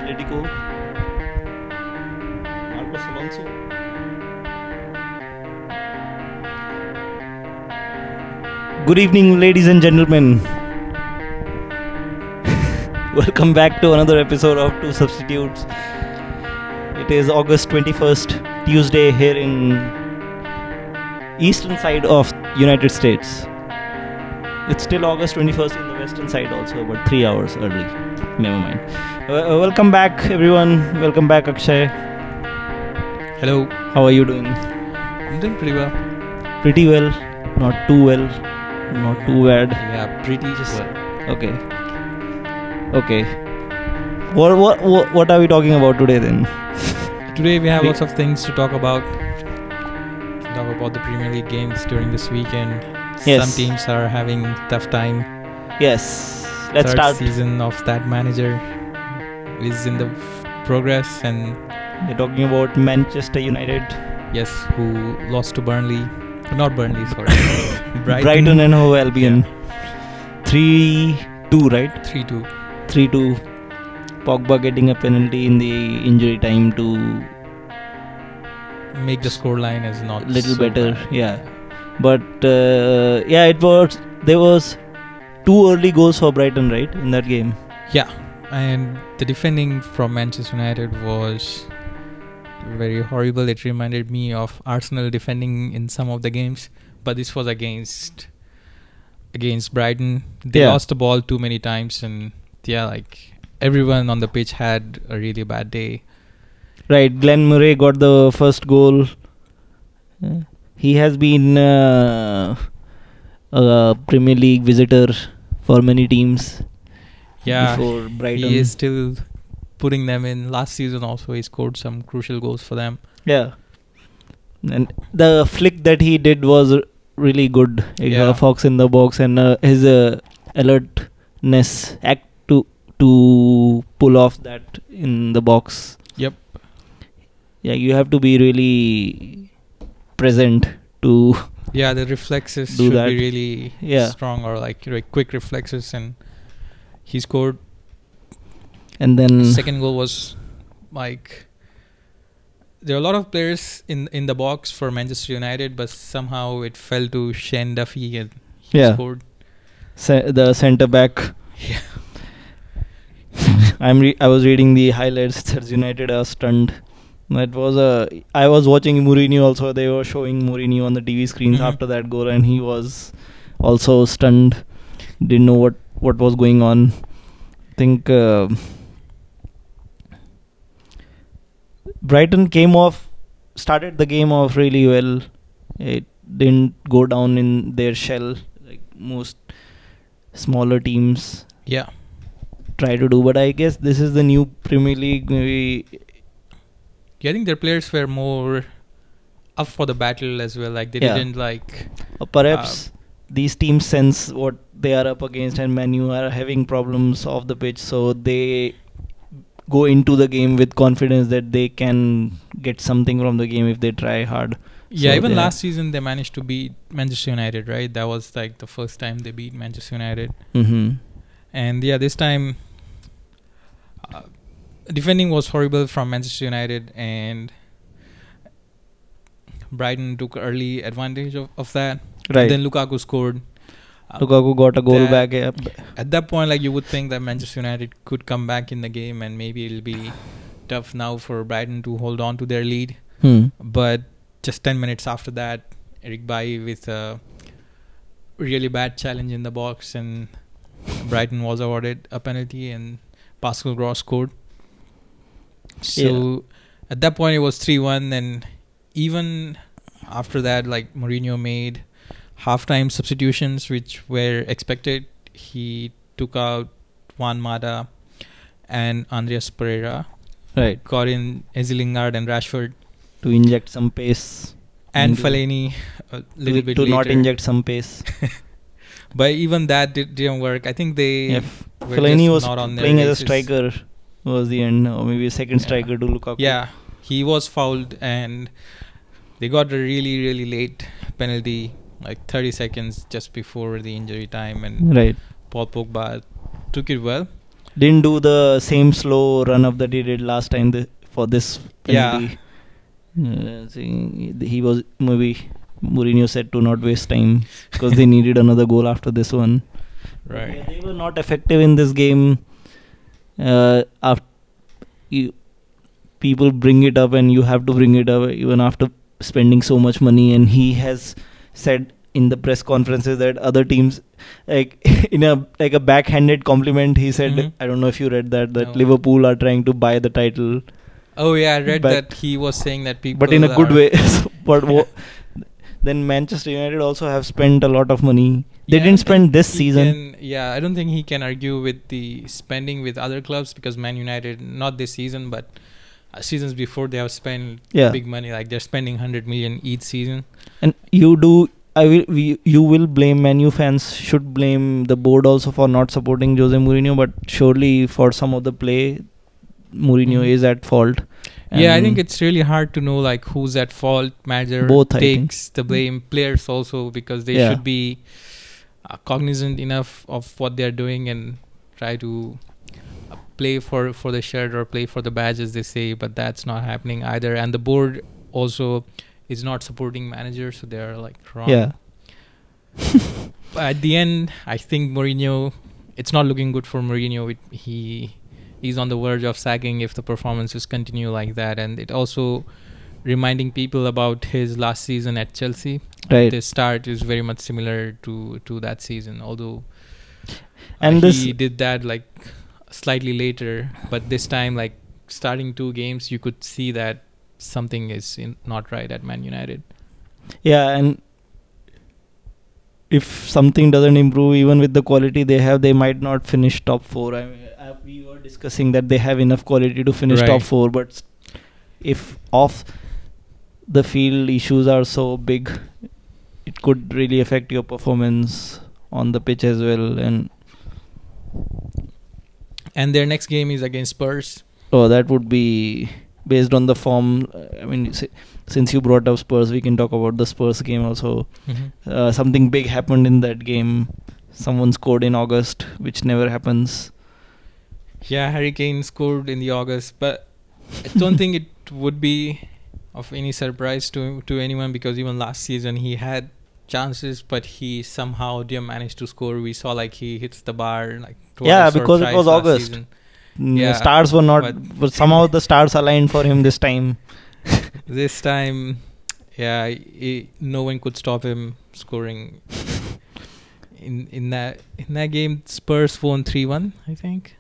Atletico, Marcos Alonso. Good evening, ladies and gentlemen. Welcome back to another episode of Two Substitutes. It is August 21st, Tuesday here in eastern side of United States. It's still August 21st in the western side also, but 3 hours early. Never mind. Welcome back, everyone. Welcome back, Akshay. Hello. How are you doing? I'm doing pretty well. Pretty well. Not too well. Not too bad. Yeah, pretty just well. Okay. Okay. What are we talking about today then? Today we have lots of things to talk about. Talk about the Premier League games during this weekend. Yes. Some teams are having tough time. Yes. Let's Third start. season of that manager is in the progress, and We're talking about Manchester United. yes, who lost to Burnley. Not Burnley, sorry. Brighton and Hove Albion. 3-2, right? 3-2. 3-2. Pogba getting a penalty in the injury time to Make the scoreline as not little so better. bad. Yeah. But there was 2 early goals for Brighton, right, in that game. Yeah, and the defending from Manchester United was very horrible. It reminded me of Arsenal defending in some of the games, but this was against Brighton. They lost the ball too many times, and everyone on the pitch had a really bad day. Right, Glenn Murray got the first goal. He has been a Premier League visitor for many teams. Yeah, Before Brighton. he is still putting them in. Last season also he scored some crucial goals for them. Yeah. And the flick that he did was really good. Yeah. Fox in the box, and his alertness to pull off that in the box. Yep. Yeah, you have to be really present to Yeah, the reflexes Do should that. be really strong, or quick reflexes, and he scored. and then Second goal was there are a lot of players in the box for Manchester United, but somehow it fell to Shane Duffy and he scored. the centre back. Yeah. I was reading the highlights. It says United are stunned. I was watching Mourinho also. They were showing Mourinho on the TV screens Mhm. after that goal, and he was also stunned. Didn't know what was going on. I think Brighton started the game off really well. It didn't go down in their shell like most smaller teams Yeah. try to do. But I guess this is the new Premier League. Maybe I think their players were more up for the battle as well. They Yeah. didn't perhaps these teams sense what they are up against, and Man U are having problems off the pitch, so they go into the game with confidence that they can get something from the game if they try hard. Yeah, So even they- last season they managed to beat Manchester United, right? That was the first time they beat Manchester United. Mhm. And this time defending was horrible from Manchester United, and Brighton took early advantage of that. Right. And then Lukaku scored. Lukaku got a goal that- back. Yeah. At that point, you would think that Manchester United could come back in the game, and maybe it'll be tough now for Brighton to hold on to their lead. But just 10 minutes after that, Eric Bailly with a really bad challenge in the box, and Brighton was awarded a penalty, and Pascal Gross scored. So at that point it was 3-1, and even after that, Mourinho made halftime substitutions which were expected. He took out Juan Mata and Andreas Pereira, Right. got in Ezzy Lingard and Rashford, To inject some pace. and into- Fellaini a little bit to later. not inject some pace. But even that didn't work. I think they were Fellaini just was not on their playing as a races. striker was the end, or maybe a second striker to Lukaku. Yeah, he was fouled, and they got a really, really late penalty, 30 seconds just before the injury time, and Right. Paul Pogba took it well. Didn't do the same slow run up that he did last time for this penalty. He was maybe Mourinho said to not waste time because they needed another goal after this one. Right. Yeah, they were not effective in this game. People bring it up, and you have to bring it up even after spending so much money. And he has said in the press conferences that other teams, like in a backhanded compliment, he said, I don't know if you read that no. Liverpool are trying to buy the title. Oh yeah, I read that he was saying that people, but in a good way. But then Manchester United also have spent a lot of money. They didn't spend this season. I don't think he can argue with the spending with other clubs, because Man United, not this season, but seasons before, they have spent big money. Like they're spending 100 million each season. And you will blame Man U fans, should blame the board also for not supporting Jose Mourinho, but surely for some of the play, Mourinho is at fault. Yeah, I think it's really hard to know like who's at fault. Manager both takes the blame, players also, because they should be cognizant enough of what they're doing and try to play for the shirt or play for the badge, as they say, but that's not happening either. And the board also is not supporting managers, so they're like wrong. Yeah. But at the end, I think Mourinho, it's not looking good for Mourinho. He's on the verge of sacking if the performances continue like that. And it also reminding people about his last season at Chelsea. Right. The start is very much similar to that season, although he did that like slightly later. But this time, like starting 2 games, you could see that something is not right at Man United. Yeah, and if something doesn't improve, even with the quality they have, they might not finish top 4. We were discussing that they have enough quality to finish top 4, but if off the field issues are so big, it could really affect your performance on the pitch as well. And their next game is against Spurs. Oh, that would be based on the form. I mean, since you brought up Spurs, we can talk about the Spurs game also. Something big happened in that game. Someone scored in August, which never happens. Yeah, Harry Kane scored in the August, but I don't think it would be of any surprise to anyone, because even last season he had chances, but he somehow didn't manage to score. We saw like he hits the bar like twice because it was August. Stars were not, but somehow the stars aligned for him this time. This time, no one could stop him scoring. In that game, Spurs won 3-1, I think.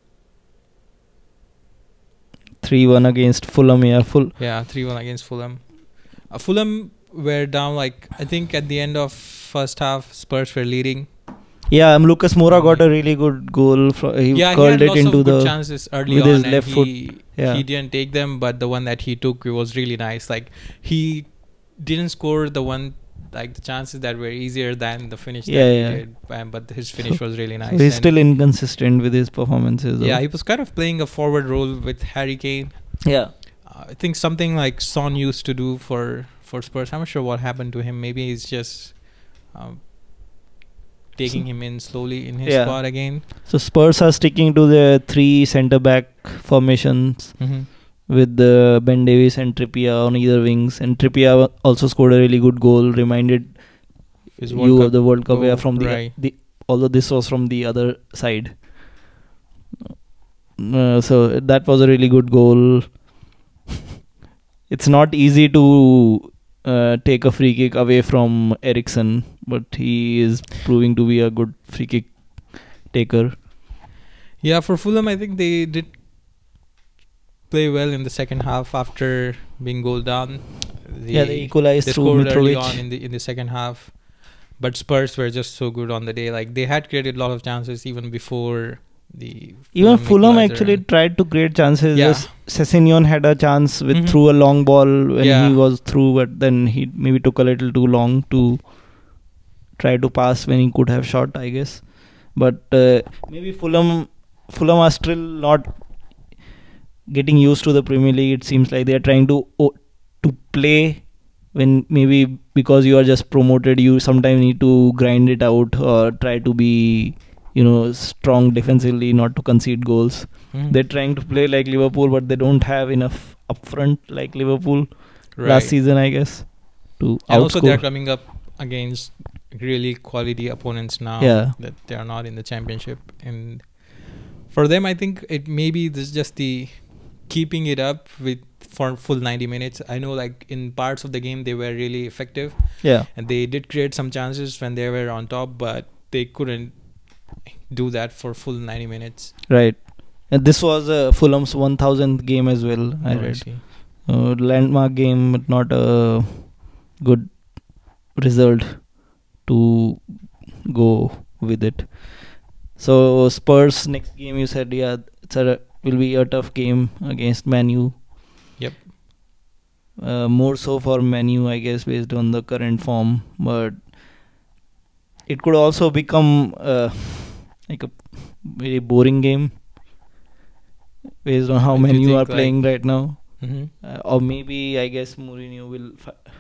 3-1 against Fulham, 3-1 against Fulham. Fulham were down, like, I think at the end of first half, Spurs were leading. Yeah, Lucas Moura got a really good goal. He curled it into the chances early with on, his left foot. He didn't take them, but the one that he took, it was really nice. Like, he didn't score the one, like the chances that were easier than the finish that he did, but his finish was really nice. So he's still inconsistent with his performances. Yeah, he was kind of playing a forward role with Harry Kane. Yeah, I think something like Son used to do for Spurs. I'm not sure what happened to him. Maybe he's just taking him in slowly in his squad again. So Spurs are sticking to the 3 centre-back formations. With Ben Davies and Trippier on either wings, and Trippier also scored a really good goal. Reminded you of the World Cup, from the although this was from the other side. So that was a really good goal. It's not easy to take a free kick away from Eriksen, but he is proving to be a good free kick taker. Yeah, for Fulham, I think they did play well in the second half after being goal down. They equalized through scored Mitrovic early on in the second half, but Spurs were just so good on the day. Like they had created a lot of chances even before the. Even Fulham actually tried to create chances. Just Sessegnon had a chance through a long ball when he was through, but then he maybe took a little too long to try to pass when he could have shot, I guess. But maybe Fulham are still not getting used to the Premier League. It seems like they are trying to play when maybe because you are just promoted, you sometimes need to grind it out or try to be strong defensively, not to concede goals. They're trying to play like Liverpool, but they don't have enough upfront like Liverpool last season, I guess, to and also they're outscore. coming up against really quality opponents now that they are not in the championship, and for them I think it maybe this is just the keeping it up with for full 90 minutes. I know like in parts of the game they were really effective, and they did create some chances when they were on top, but they couldn't do that for full 90 minutes. Right. And this was Fulham's 1000th game as well, I read. Landmark game, but not a good result to go with it. So Spurs next game, you said, will be a tough game against Man U. Yep. More so for Man U, I guess, based on the current form, but it could also become like a very boring game based on how Man U are playing right now. Or maybe, I guess, Mourinho will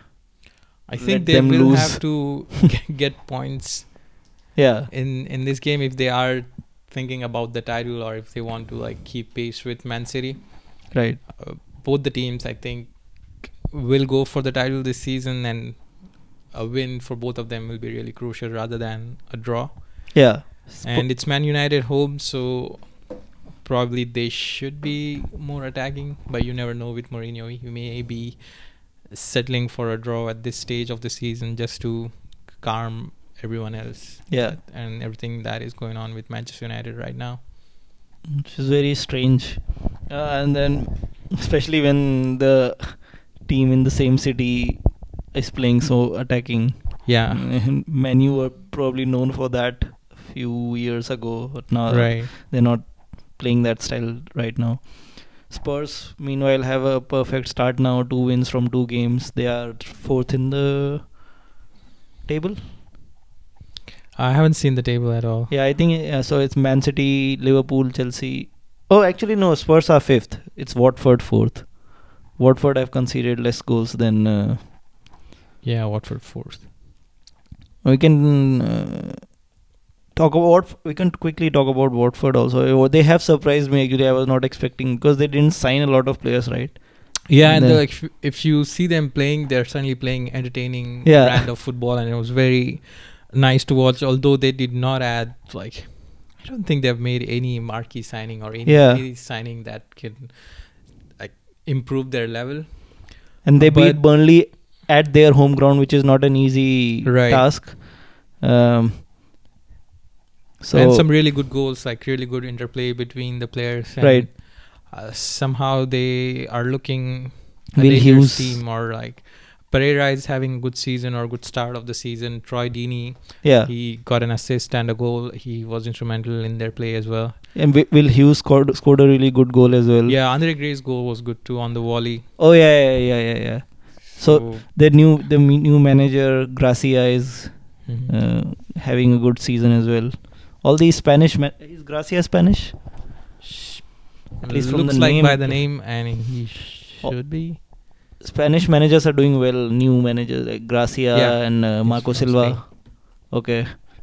I think they will have to get points in this game if they are thinking about the title, or if they want to like keep pace with Man City. Right. Both the teams, I think, will go for the title this season, and a win for both of them will be really crucial rather than a draw. Yeah. And it's Man United home, so probably they should be more attacking, but you never know with Mourinho. He may be settling for a draw at this stage of the season just to calm everyone else. And everything that is going on with Manchester United right now, which is very strange. And then especially when the team in the same city is playing so attacking. Man U were probably known for that a few years ago, but now they're not playing that style right now. Spurs, meanwhile, have a perfect start now. 2 wins from 2 games. They are 4th in the table. I haven't seen the table at all. I think so. It's Man City, Liverpool, Chelsea. Oh, actually no. Spurs are 5th. It's Watford 4th. Watford have conceded less goals than. Watford 4th. We can we can quickly talk about Watford also. They have surprised me actually. I was not expecting, because they didn't sign a lot of players, right? And if you see them playing, they're certainly playing entertaining brand of football, and it was very nice to watch. Although they did not add, like, I don't think they've made any marquee signing or any signing that can like improve their level. And they beat Burnley at their home ground, which is not an easy task. And some really good goals, like really good interplay between the players. And somehow they are looking Will Hughes team, or like Pereira is having a good season or good start of the season. Troy Deeney, he got an assist and a goal. He was instrumental in their play as well. And Will Hughes scored a really good goal as well. Andre Gray's goal was good too on the volley. Oh yeah. So the new manager Gracia is having a good season as well. All these Spanish is Gracia Spanish? At least from looks the like name, by the name, and he should be. Spanish managers are doing well. New managers like Gracia and Marco Silva. Okay.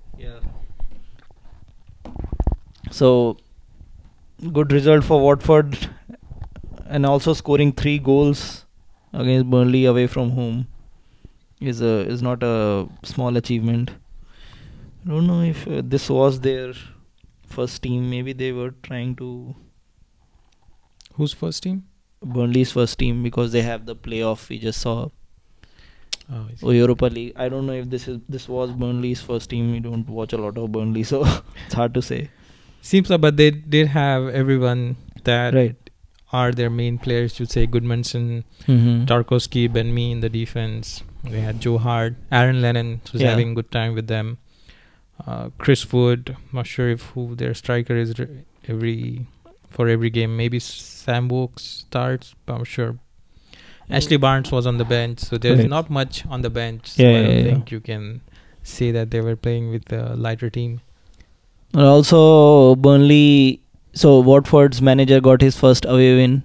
So good result for Watford, and also scoring 3 goals against Burnley away from home is not a small achievement. I don't know if this was their first team. Maybe they were trying to. Whose first team? Burnley's first team, because they have the playoff we just saw. Europa League. I don't know if this was Burnley's first team. We don't watch a lot of Burnley, so it's hard to say. Seems like, but they did have everyone that are their main players. You'd say Goodmanson, Tarkowski, Ben Mee in the defense. They had Joe Hart, Aaron Lennon was having a good time with them. Chris Wood, not sure who their striker is for every game. Maybe Sam Wokes starts, but I'm sure. Ashley Barnes was on the bench, so there's not much on the bench. So I don't think you can say that they were playing with a lighter team. And also Burnley, so Watford's manager got his first away win.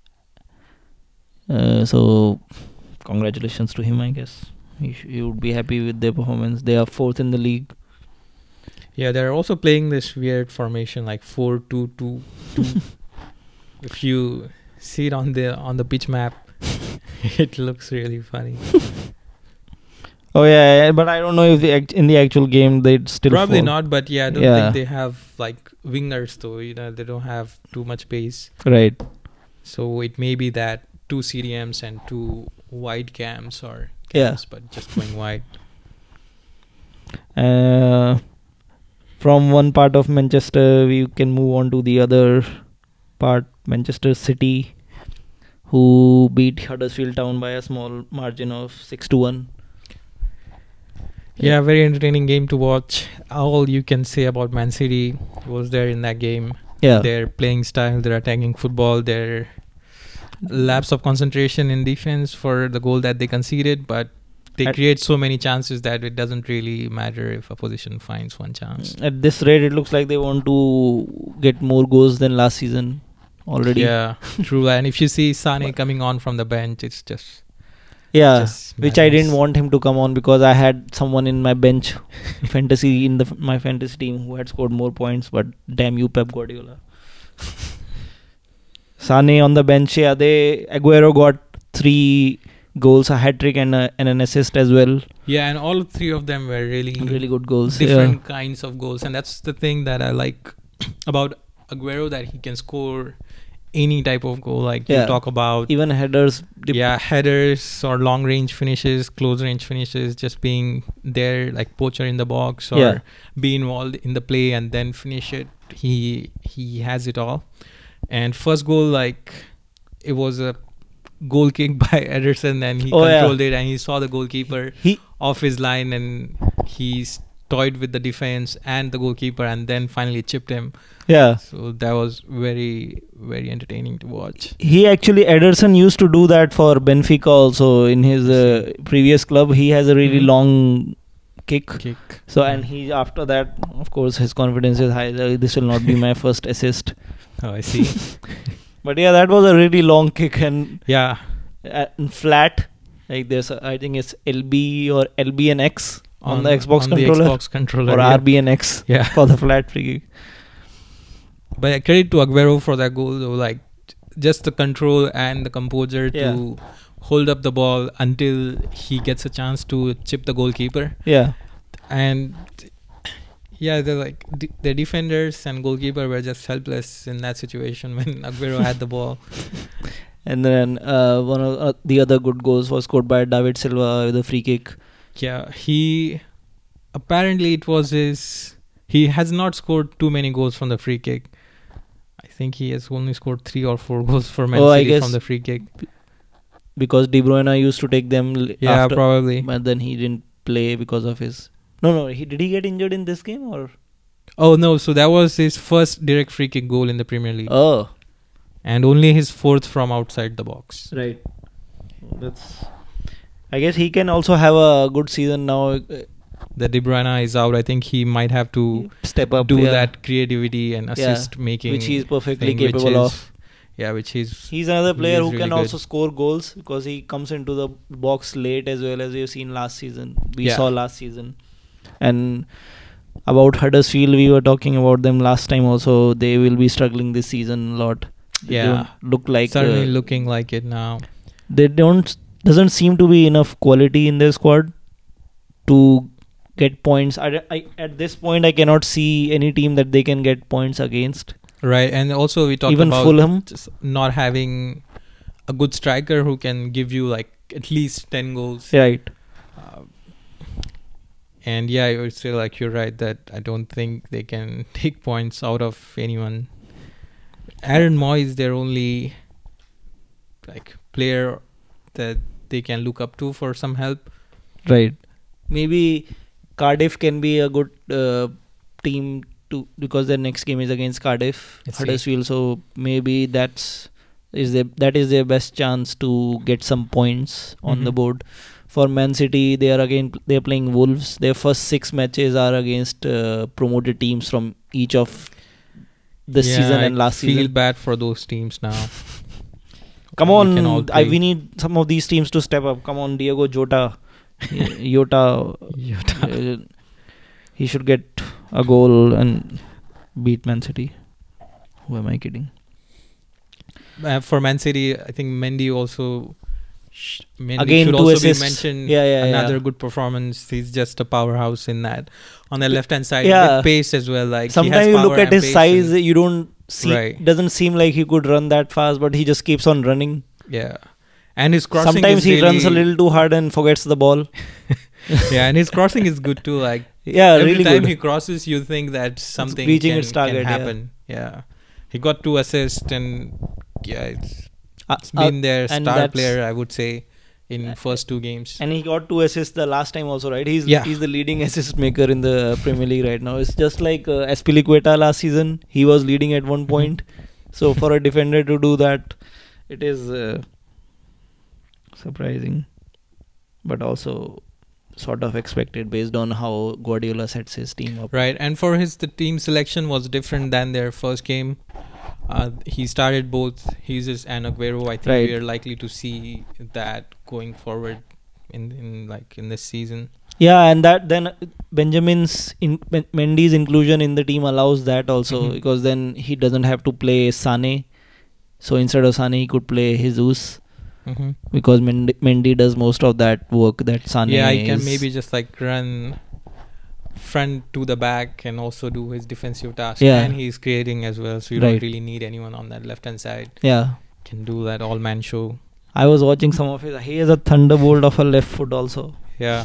So congratulations to him, I guess. He would be happy with their performance. They are 4th in the league. Yeah, they're also playing this weird formation like 4-2-2-2. If you see it on the pitch map, it looks really funny. Oh yeah, but I don't know if in the actual game they'd still Probably fall. not, but yeah, I don't think they have like wingers though. They don't have too much pace. Right. So it may be that 2 CDMs and 2 wide cams or cams, but just going wide. From one part of Manchester, we can move on to the other part, Manchester City, who beat Huddersfield Town by a small margin of 6-1. Yeah, very entertaining game to watch. All you can say about Man City was there in that game. Yeah. Their playing style, their attacking football, their lapse of concentration in defense for the goal that they conceded, but they create so many chances that it doesn't really matter if opposition finds one chance. At this rate, it looks like they want to get more goals than last season already. Yeah, true. And if you see Sane coming on from the bench, it's just... Yeah, which I didn't want him to come on because I had someone in my bench fantasy my fantasy team who had scored more points, but damn you, Pep Guardiola. Sane on the bench, yeah, Aguero got 3 goals, a hat-trick and an assist as well. Yeah, and all 3 of them were really good goals. Different kinds of goals, and that's the thing that I like about Aguero, that he can score any type of goal, like you talk about, even headers. Headers or long range finishes, close range finishes, just being there like poacher in the box or be involved in the play and then finish it. He has it all. And first goal, like, it was a goal kick by Ederson, and he controlled it, and he saw the goalkeeper off his line, and he toyed with the defense and the goalkeeper, and then finally chipped him. Yeah. So that was very, very entertaining to watch. Ederson used to do that for Benfica also in his previous club. He has a really long kick. So, and he, after that, of course, his confidence is high. This will not be my first assist. Oh, I see. But yeah, that was a really long kick and flat. Like there's, I think it's LB or LB and X on the Xbox controller. Or RB and X for the flat free kick. But credit to Aguero for that goal, though. Like, just the control and the composure to hold up the ball until he gets a chance to chip the goalkeeper. Yeah. And they're like the defenders and goalkeeper were just helpless in that situation when Aguero had the ball. And then one of the other good goals was scored by David Silva with a free kick. Yeah, apparently it was he has not scored too many goals from the free kick. I think he has only scored 3 or 4 goals for Man City from the free kick. Because De Bruyne used to take them after, probably. But then he didn't play because of his... No, did he get injured in this game or... Oh no, so that was his first direct free kick goal in the Premier League. Oh. And only his 4th from outside the box. Right. I guess he can also have a good season now. The De Bruyne is out. I think he might have to step up, do that creativity and assist making, which he is perfectly capable of. Yeah, which he's another player who can also score goals because he comes into the box late as well, as you've seen last season. We saw last season. And about Huddersfield, we were talking about them last time also. They will be struggling this season a lot. They don't look like certainly looking like it now. Doesn't seem to be enough quality in their squad to get points. At this point, I cannot see any team that they can get points against. Right, and also we talked even about Fulham just not having a good striker who can give you like at least 10 goals. Right. And I would say like you're right that I don't think they can take points out of anyone. Aaron Moy is their only like player that they can look up to for some help. Right. Maybe Cardiff can be a good team because their next game is against Cardiff, Huddersfield. So maybe that is their best chance to get some points on the board. For Man City, they are playing Wolves. Their first 6 matches are against promoted teams from each of this season and last season. I feel bad for those teams now. Come on, we need some of these teams to step up. Come on, Diego Jota. He should get a goal and beat Man City. Who am I kidding? For Man City, I think Mendy also. Mendy Again, should 2 also assists. be mentioned. Yeah, Another good performance. He's just a powerhouse in that. On the left hand side, Yeah. with pace as well. Like Sometimes he has you look power at and his pace size, and- you don't see. Right. Doesn't seem like he could run that fast, but he just keeps on running. Yeah, and his crossing. Sometimes is he really, runs a little too hard and forgets the ball. Yeah, and his crossing is good too. Like Yeah, every really time good. he crosses, you think that something reaching can, its target, can yeah. happen. Yeah. He got 2 assists and it's Uh, been their and star that's- player, I would say, in first 2 games. And he got 2 assists the last time also, right? He's Yeah. the leading assist maker in the Premier League right now. It's just like Azpilicueta last season. He was leading at one point. So for a defender to do that, it is surprising, but also sort of expected based on how Guardiola sets his team up. Right, and for the team selection was different than their first game. He started both Jesus and Aguero. I think Right. we are likely to see that going forward in this season. Yeah, and that then Mendy's inclusion in the team allows that also, because then he doesn't have to play Sane. So instead of Sane, he could play Jesus, because Mendy does most of that work that Sane. Yeah, he can is- maybe just like run front to the back and also do his defensive tasks. Yeah. And he's creating as well, so you Right. don't really need anyone on that left hand side. Yeah, Can do that all man show. I was watching some of his. He has a thunderbolt of a left foot also. Yeah.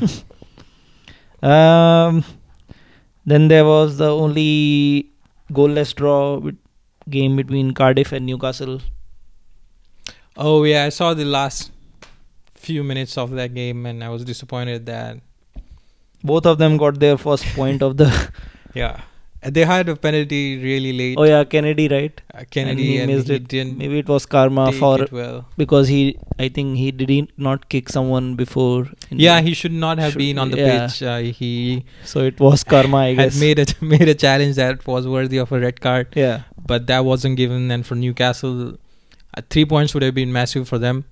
Then there was the only goalless draw game between Cardiff and Newcastle. Oh yeah, I saw the last few minutes of that game and I was disappointed that Both of them got their first point of the. they had a penalty really late. Oh yeah, Kennedy, right? Kennedy he and missed he it. didn't Maybe it was karma take for it well. because I think he did not kick someone before. Yeah, he should not have been on the yeah. pitch. He So it was karma, I had guess. made a challenge that was worthy of a red card, Yeah, but that wasn't given. And for Newcastle, 3 points would have been massive for them.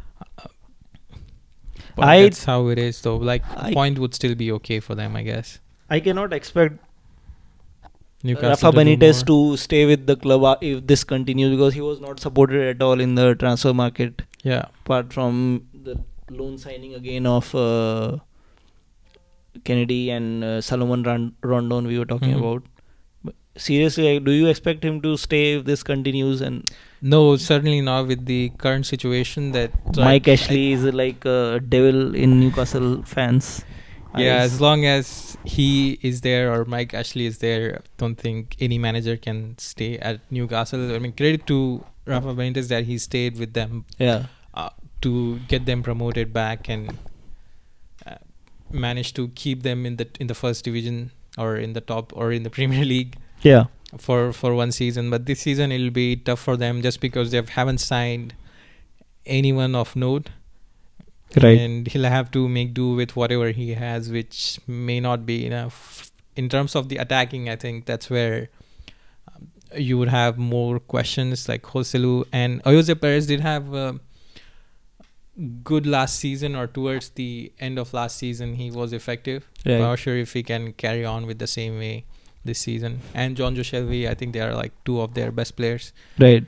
But that's how it is, though. Like a point would still be okay for them, I guess. I cannot expect Newcastle Rafa to do Benitez more. to stay with the club if this continues, because he was not supported at all in the transfer market, Yeah. apart from the loan signing again of Kennedy and Salomon Rondon we were talking about. But seriously, do you expect him to stay if this continues? And No, certainly not with the current situation that Mike Ashley is like a devil in Newcastle fans. Yeah, eyes. as long as he is there or Mike Ashley is there, I don't think any manager can stay at Newcastle. I mean, credit to Rafa Benitez that he stayed with them Yeah, to get them promoted back and managed to keep them in the first division or in the top or in the Premier League yeah, for one season. But this season it'll be tough for them just because they haven't signed anyone of note. right. And he'll have to make do with whatever he has, which may not be enough. In terms of the attacking, I think that's where you would have more questions. Like Joselu and Jose Perez did have a good last season, or towards the end of last season he was effective. Right. I'm not sure if he can carry on with the same way this season. And John Joe Shelby, I think they are like 2 of their best players. Right.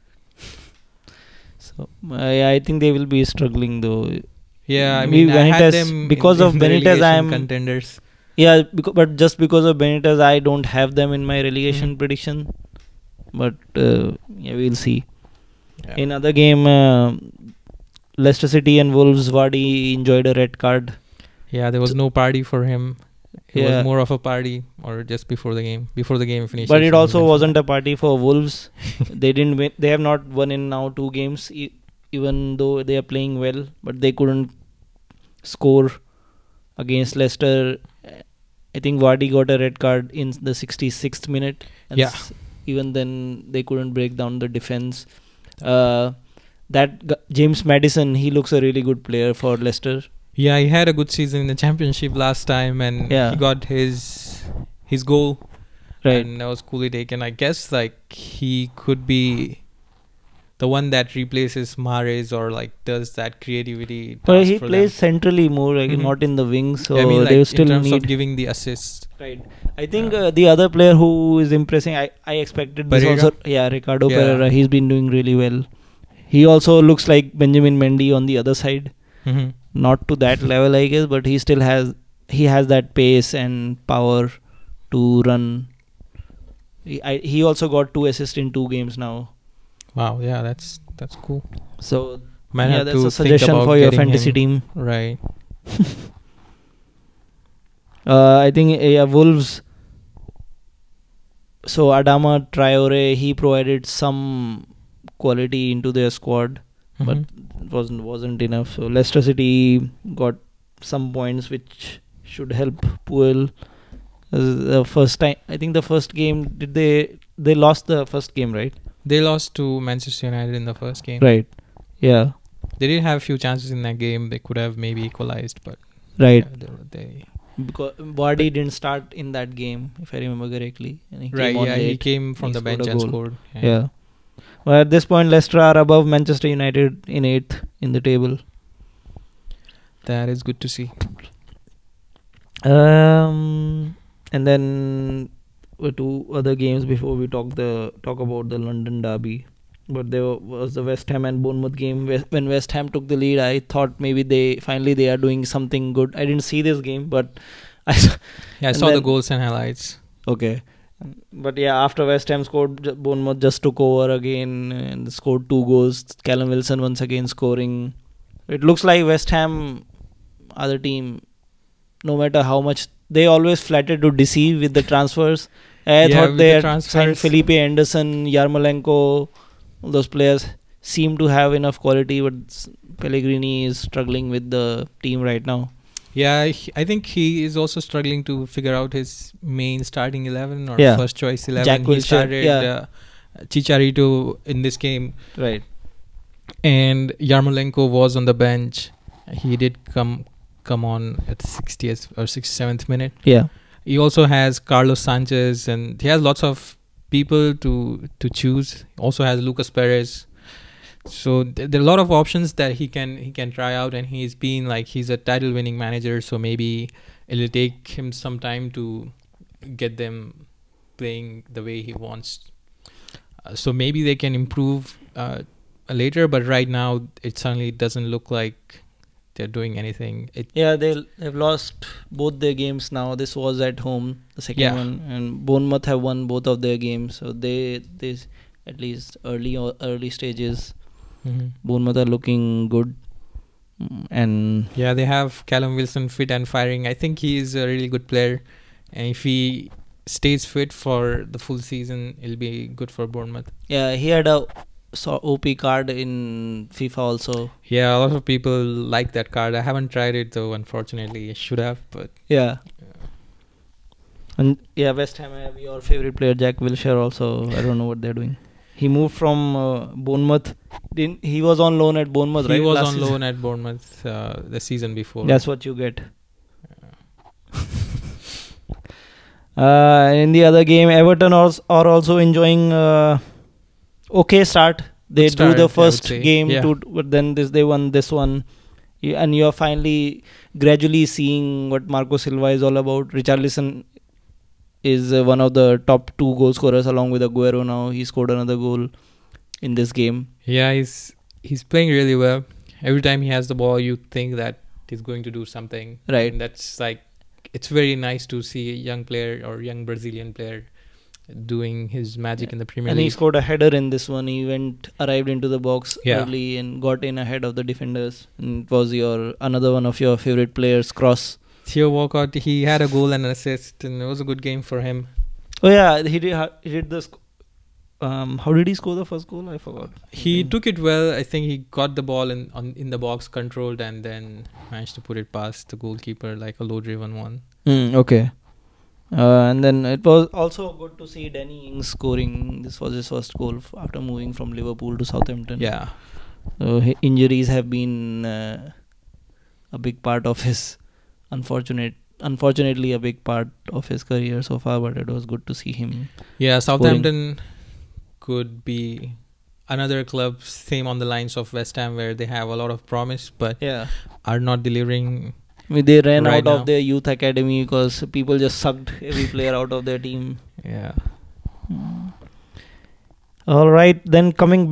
So I think they will be struggling though. Yeah, I Maybe mean, I had Benitez- them because in of the Benitez, relegation I am- contenders. Yeah, but just because of Benitez, I don't have them in my relegation prediction. But yeah, we'll see. Yeah. In other game, Leicester City and Wolves, Vardy enjoyed a red card. Yeah, there was no party for him. It Yeah. was more of a party, or just before the game finished. But it also wasn't a party for Wolves. They didn't win. They have not won in now 2 games, even though they are playing well. But they couldn't score against Leicester. I think Vardy got a red card in the 66th minute. And Yeah. Even then, they couldn't break down the defense. James Maddison, he looks a really good player for Leicester. Yeah, he had a good season in the championship last time, and Yeah. he got his goal, Right. and that was coolly taken. I guess like he could be the one that replaces Mahrez or like does that creativity. But he for plays them. centrally more, like Mhm. not in the wings. So I mean, like they in still terms of need. giving the assists. Right. I think Yeah. the other player who is impressing, I expected this Pereira? also. Yeah, Ricardo Yeah. Pereira. He's been doing really well. He also looks like Benjamin Mendy on the other side. Mm-hmm. Not to that level, I guess, but he still has that pace and power to run. He also got 2 assists in 2 games now. Wow, yeah, that's cool. So Might yeah, have that's to a think suggestion about for your getting fantasy him. team. Right. I think Wolves. So Adama Traore, he provided some quality into their squad, but Mhm. it wasn't enough. So Leicester City got some points which should help Puel. The first time, I think the first game, they lost the first game, right? They lost to Manchester United in the first game. Right. Yeah. They did have a few chances in that game. They could have maybe equalized, but Right. yeah, they Because Vardy didn't start in that game, if I remember correctly, and he right. came on Yeah, late. he came from He the scored bench a and goal. scored. Yeah. Well, at this point, Leicester are above Manchester United in 8th in the table. That is good to see. And then 2 other games before we talk about the London derby. But there was the West Ham and Bournemouth game. When West Ham took the lead, I thought maybe they are doing something good. I didn't see this game, but I saw, Yeah, I and saw the then- goals and highlights. okay. But yeah, after West Ham scored, Bournemouth just took over again and scored 2 goals. Callum Wilson once again scoring. It looks like West Ham, other team, no matter how much, they always flattered to deceive with the transfers. I Yeah, thought with they the had transfers. signed Felipe Anderson, Yarmolenko. All those players seem to have enough quality, but Pellegrini is struggling with the team right now. Yeah, I think he is also struggling to figure out his main starting 11 or Yeah. first choice 11. Jack He Wilshere, started yeah. Chicharito in this game, Right. and Yarmolenko was on the bench. He did come on at the 60th or 67th minute. Yeah. He also has Carlos Sanchez, and he has lots of people to choose. Also has Lucas Perez. So there are a lot of options that he can try out, and he's a title winning manager. So maybe it'll take him some time to get them playing the way he wants. So maybe they can improve later, but right now it certainly doesn't look like they're doing anything. Yeah, they've lost both their games now. This was at home, the second Yeah. one, and Bournemouth have won both of their games. So they at least early stages, Bournemouth are looking good. And Yeah, they have Callum Wilson fit and firing. I think he is a really good player, and if he stays fit for the full season, it'll be good for Bournemouth. yeah, he had a OP card in FIFA also. Yeah, a lot of people like that card. I haven't tried it though, unfortunately. I should have, but Yeah. And yeah, West Ham have your favorite player Jack Wilshere also. I don't know what they're doing. He moved from Bournemouth. He was on loan at Bournemouth, right? he was last on season? loan at Bournemouth the season before. That's what you get. In the other game, Everton are also enjoying okay start. They Good drew start, I the would first say. game, Yeah. but then they won this one. And you're finally gradually seeing what Marco Silva is all about. Richarlison is one of the top 2 goal scorers along with Aguero now. He scored another goal in this game. Yeah, he's playing really well. Every time he has the ball, you think that he's going to do something. Right. And that's it's very nice to see a young player or young Brazilian player doing his magic in the Premier And he League. scored a header in this one. He arrived into the box Yeah. early and got in ahead of the defenders. And it was another one of your favorite players, Cross. Theo Walcott, he had a goal and an assist, and it was a good game for him. Oh yeah, he did the. How did he score the first goal? I forgot. He took it well. I think he got the ball in the box, controlled, and then managed to put it past the goalkeeper like a low-driven one. Okay. And then it was also good to see Danny Ings scoring. This was his first goal after moving from Liverpool to Southampton. Yeah. So injuries have been a big part of his unfortunately a big part of his career so far. But it was good to see him. Yeah, Southampton could be another club, same on the lines of West Ham, where they have a lot of promise, but Yeah. are not delivering. I mean, they ran Right out now. of their youth academy because people just sucked every player out of their team. Yeah. All right, then coming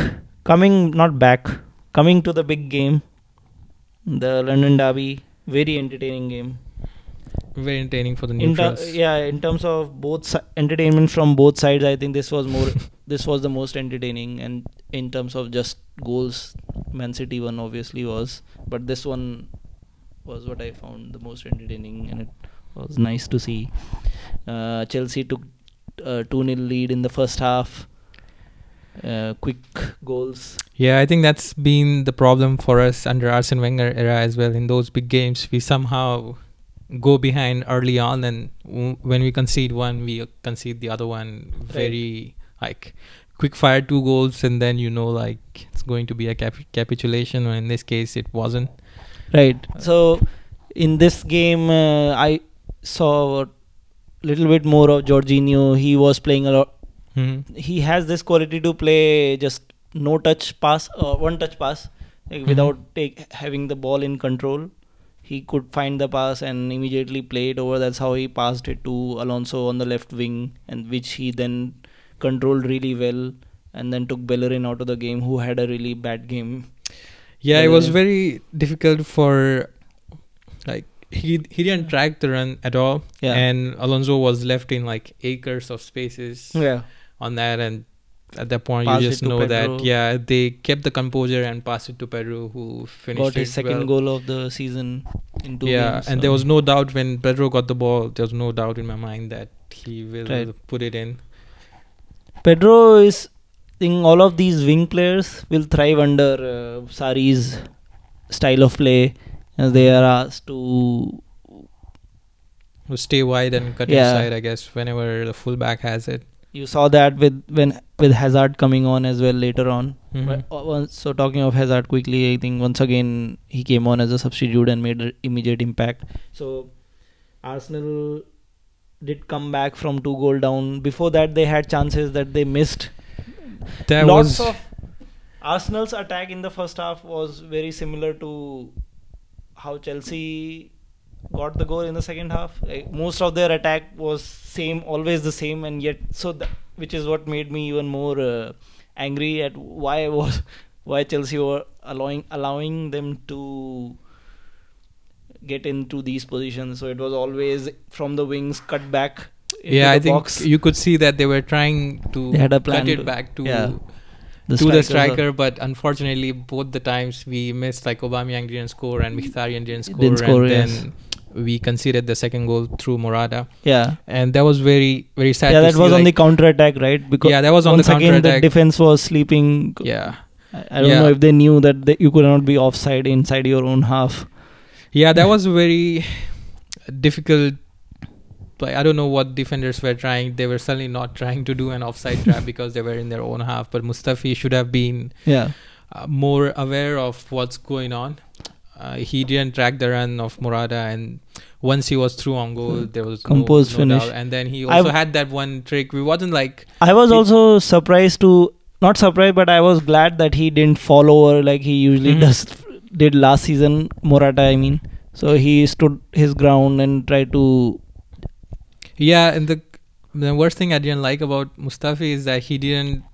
to the big game, the London Derby, very entertaining game. Very entertaining for the neutrals. In terms of entertainment from both sides, I think this was the most entertaining, and in terms of just goals, Man City one obviously was, but this one was what I found the most entertaining, and it was nice to see. Chelsea took 2-0 lead in the first half. Quick goals. Yeah, I think that's been the problem for us under Arsene Wenger era as well. In those big games, we somehow go behind early on, and when we concede one, we concede the other one very like quick fire 2 goals, and then like it's going to be a capitulation. In this case, it wasn't. Right. So in this game, I saw a little bit more of Jorginho. He was playing a lot. Mm-hmm. He has this quality to play just no touch pass, one touch pass, without having the ball in control. He could find the pass and immediately play it over. That's how he passed it to Alonso on the left wing, and which he then controlled really well, and then took Bellerin out of the game, who had a really bad game. Yeah, it was very difficult for like he didn't track the run at all. Yeah. And Alonso was left in like acres of spaces. Yeah. On that, and at that point Passed you just know Pedro. that they kept the composure and passed it to Pedro, who finished got his second goal of the season in 2 games. And there was no doubt when Pedro got the ball. There was no doubt in my mind that he will put it in. Pedro is, I think all of these wing players will thrive under Sarri's style of play, as they are asked to stay wide and cut inside, I guess, whenever the fullback has it. You saw that with Hazard coming on as well later on. Mm-hmm. So talking of Hazard quickly, I think once again he came on as a substitute and made an immediate impact. So Arsenal did come back from 2-goal down. Before that, they had chances that they missed. Lots of Arsenal's attack in the first half was very similar to how Chelsea got the goal in the second half. Most of their attack was always the same, and yet which is what made me even more angry at why Chelsea were allowing them to get into these positions. So it was always from the wings, cut back into the box. Think you could see that they were trying to cut it back to the striker, but unfortunately both the times we missed. Like Aubameyang didn't score and Mkhitaryan didn't score, then we conceded the second goal through Morata. Yeah, and that was very, very sad. Yeah, that was on the counter attack, right? Because that was on the counter attack. Once again, the defense was sleeping. Yeah, I don't know if they knew that you could not be offside inside your own half. Yeah, that was very difficult. Like, I don't know what defenders were trying. They were certainly not trying to do an offside trap because they were in their own half. But Mustafi should have been more aware of what's going on. He didn't track the run of Morata, and once he was through on goal, there was composed no finish. Doubt. And then he also had that one trick. We wasn't like... I was also not surprised, but I was glad that he didn't fall over like he usually did last season, Morata, I mean. So he stood his ground and tried to... Yeah, and the worst thing I didn't like about Mustafi is that he didn't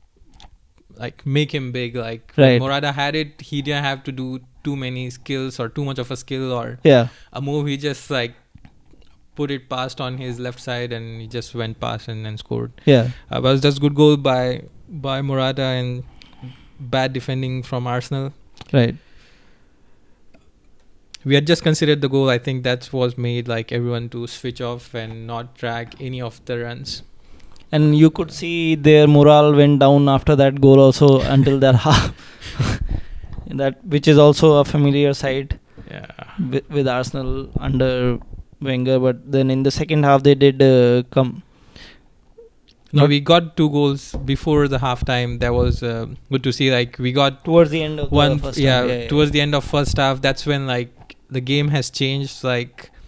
like make him big. Like when Morata had it, he didn't have to do too many skills or too much of a skill or a move. He just like put it past on his left side and he just went past and then scored. Yeah, but it was just good goal by Morata and bad defending from Arsenal. Right. We had just considered the goal. I think that was made like everyone to switch off and not track any of the runs. And you could see their morale went down after that goal also until that half. Which is also a familiar sight with Arsenal under Wenger. But then in the second half they did come. No, we got 2 goals before the halftime. That was good to see. Like we got towards the end of the first half. Towards the end of first half. That's when like the game has changed. Like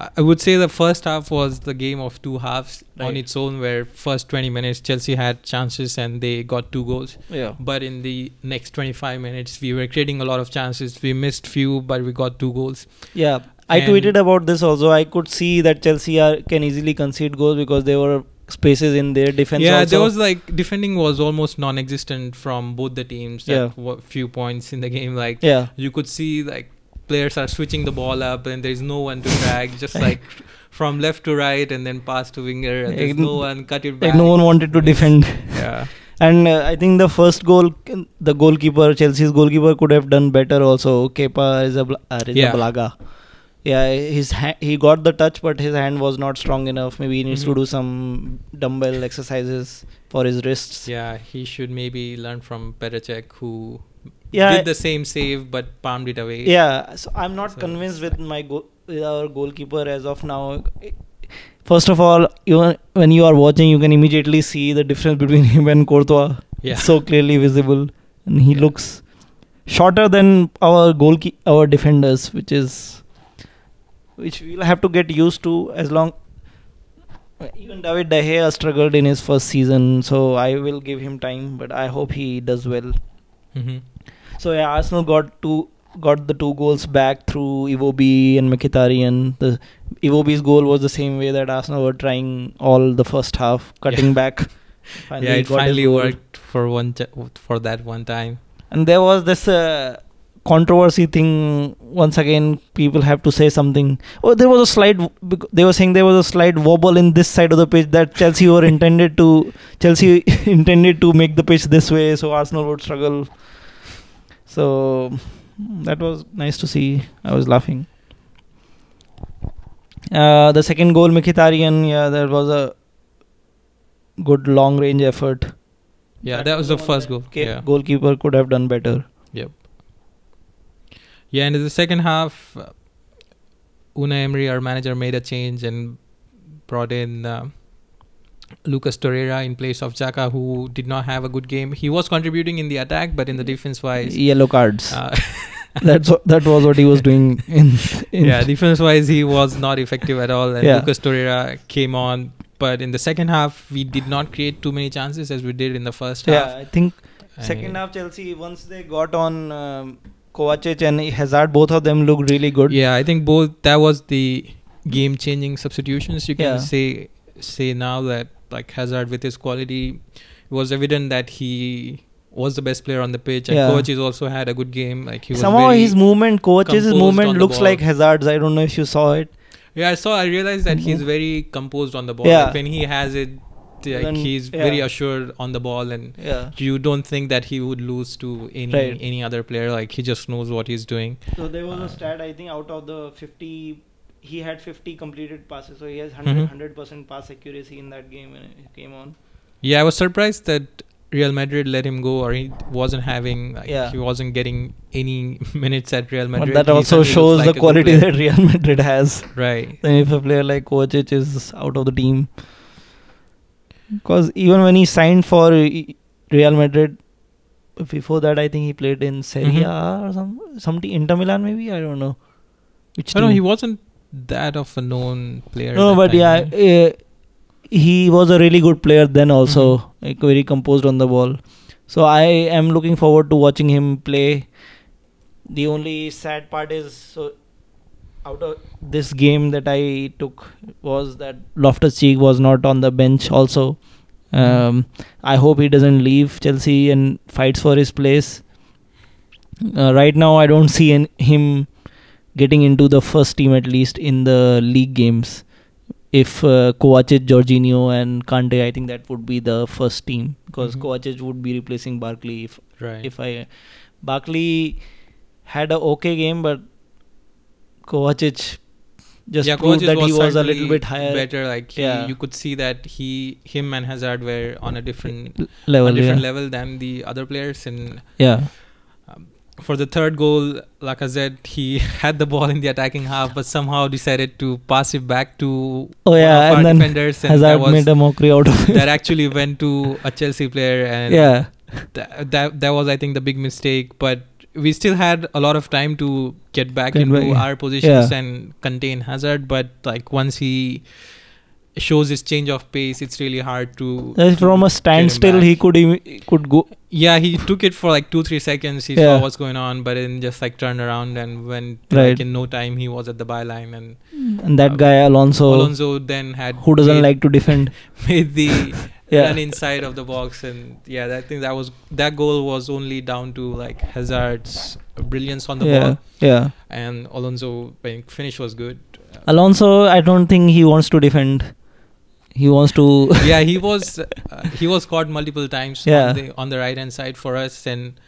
I would say the first half was the game of two halves on Right. its own, where first 20 minutes Chelsea had chances and they got 2 goals. Yeah. But in the next 25 minutes, we were creating a lot of chances. We missed few, but we got 2 goals. Yeah. I And- tweeted about this also. I could see that Chelsea can easily concede goals because there were spaces in their defense Yeah, also. there was like defending was almost non-existent from both the teams. Yeah. Few points in the game, like Yeah. you could see like players are switching the ball up and there's no one to drag, just like from left to right and then pass to winger. And there's no one cut it back. Like no one wanted to defend. Yeah. And I think the first goal, the goalkeeper, Chelsea's goalkeeper could have done better also. Kepa Arrizabalaga. Yeah, he got the touch, but his hand was not strong enough. Maybe he needs to do some dumbbell exercises for his wrists. Yeah, he should maybe learn from Pericek, who Yeah, did the same save but palmed it away. yeah. So I'm not So convinced it's with our goalkeeper as of now. First of all, when you are watching, you can immediately see the difference between him and Courtois. Yeah. It's so clearly visible, and he looks shorter than our our defenders, which we'll have to get used to. As long even David De Gea struggled in his first season, so I will give him time, but I hope he does well. Mm-hmm. So yeah, Arsenal got the 2 goals back through Iwobi and Mkhitaryan. The Iwobi's goal was the same way that Arsenal were trying all the first half, cutting back. Yeah, it got his finally goal. worked for that one time. And there was this controversy thing. Once again, people have to say something. Oh, there was a slight. They were saying there was a slight wobble in this side of the pitch that Chelsea intended to make the pitch this way, so Arsenal would struggle. So that was nice to see. I was laughing. The second goal, Mkhitaryan. Yeah, that was a good long range effort. Yeah, that was the first goal. Yeah. Goalkeeper could have done better. Yep. Yeah, and in the second half, Unai Emery, our manager, made a change and brought in Lucas Torreira in place of Xhaka, who did not have a good game. He was contributing in the attack, but in the defense-wise, Yellow cards. That was what he was doing in yeah, defense-wise, he was not effective at all. And Yeah. Lucas Torreira came on, but in the second half, we did not create too many chances as we did in the first half. Yeah, I think And second half Chelsea, once they got on Kovacic and Hazard, both of them looked really good. Yeah, I think that was the game-changing substitutions. You can say now that like Hazard with his quality, it was evident that he was the best player on the pitch, and Kovacic also had a good game. Like he was somehow very his movement, Kovacic's composed movement on the looks ball. like Hazard's. I don't know if you saw it. Yeah, I realized that he's very composed on the ball. Yeah. Like when he has it, like Then, he's very assured on the ball, and you don't think that he would lose to any other player. Like he just knows what he's doing. So there was a stat, I think, out of the 50, he had 50 completed passes. So he has 100% pass accuracy in that game when he came on. Yeah, I was surprised that Real Madrid let him go, or he wasn't having, he wasn't getting any minutes at Real Madrid. But that also shows the quality that Real Madrid has. Right. Then if a player like Kovacic is out of the team. Because even when he signed for Real Madrid, before that I think he played in Serie A or some team, Inter Milan maybe, I don't know. Which team? No, he wasn't that of a known player. No, but he was a really good player then also, like very composed on the ball. So I am looking forward to watching him play. The only sad part is, out of this game that I took was that Loftus-Cheek was not on the bench also. I hope he doesn't leave Chelsea and fights for his place. Right now I don't see him getting into the first team, at least in the league games. If Kovacic, Jorginho and Kante, I think that would be the first team, because Kovacic would be replacing Barkley. Barkley had a okay game, but Kovacic just proved that he was a little bit higher, better. Like you could see that him and Hazard were on a different level than the other players. And for the third goal, Lacazette, he had the ball in the attacking half, but somehow decided to pass it back to one of our defenders. And Hazard made a mockery out of it. That actually went to a Chelsea player, and that was, I think, the big mistake. But we still had a lot of time to get back Get into back, yeah. our positions Yeah. and contain Hazard, but like once he shows his change of pace, it's really hard to From a standstill, back. he could go. Yeah, he took it for like 2-3 seconds. He Yeah. saw what's going on, but then just like turned around and went. Right. Like in no time, he was at the byline, and And that guy Alonso then had who doesn't like to defend. made the Yeah. run inside of the box, and yeah, I think that goal was only down to like Hazard's brilliance on the ball, Yeah. and Alonso finish was good. Alonso, I don't think he wants to defend. He wants to. Yeah, he was caught multiple times Yeah. on the right hand side for us,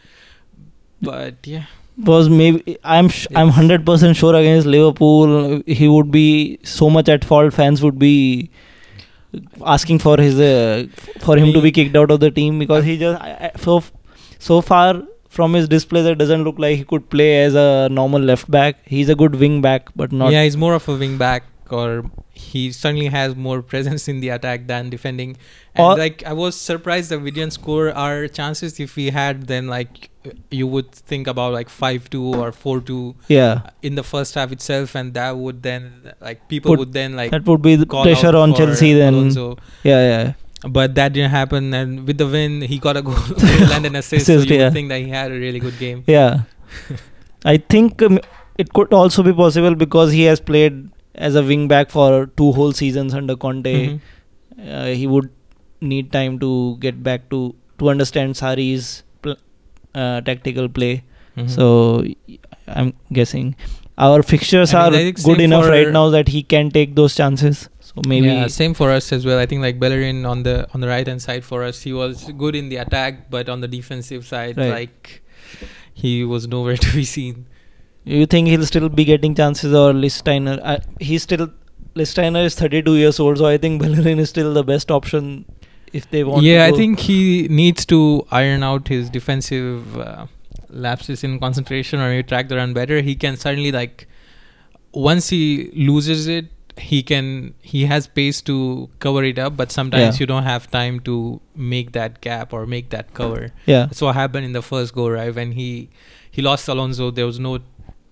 but yeah. Was maybe I'm 100% sure against Liverpool he would be so much at fault. Fans would be asking for him to be kicked out of the team, because he just so far from his displays it doesn't look like he could play as a normal left back. He's a good wing back, but not. Yeah, he's more of a wing back, or he certainly has more presence in the attack than defending. And like I was surprised that we didn't score our chances. If we had, then like you would think about like 5-2 or 4-2 in the first half itself, and that would then like people would then like that would be the call pressure out on for Chelsea then. Alonso. Yeah. But that didn't happen, and with the win, he got a goal and an assist. So you would think that he had a really good game. Yeah, I think it could also be possible because he has played as a wing back for 2 whole seasons under Conte. He would need time to get back to understand Sarri's tactical play. So I'm guessing our fixtures are good enough right now that he can take those chances. So maybe same for us as well. I think like Bellerin on the right hand side for us, he was good in the attack, but on the defensive side, like he was nowhere to be seen. You think he'll still be getting chances, or Lichtsteiner? Lichtsteiner is 32 years old, so I think Bellerin is still the best option if they want. Yeah, I think he needs to iron out his defensive lapses in concentration, or maybe track the run better. He can certainly like once he loses it, he has pace to cover it up, but sometimes you don't have time to make that gap or make that cover. Yeah, that's what happened in the first goal, right? When he lost Alonso, there was no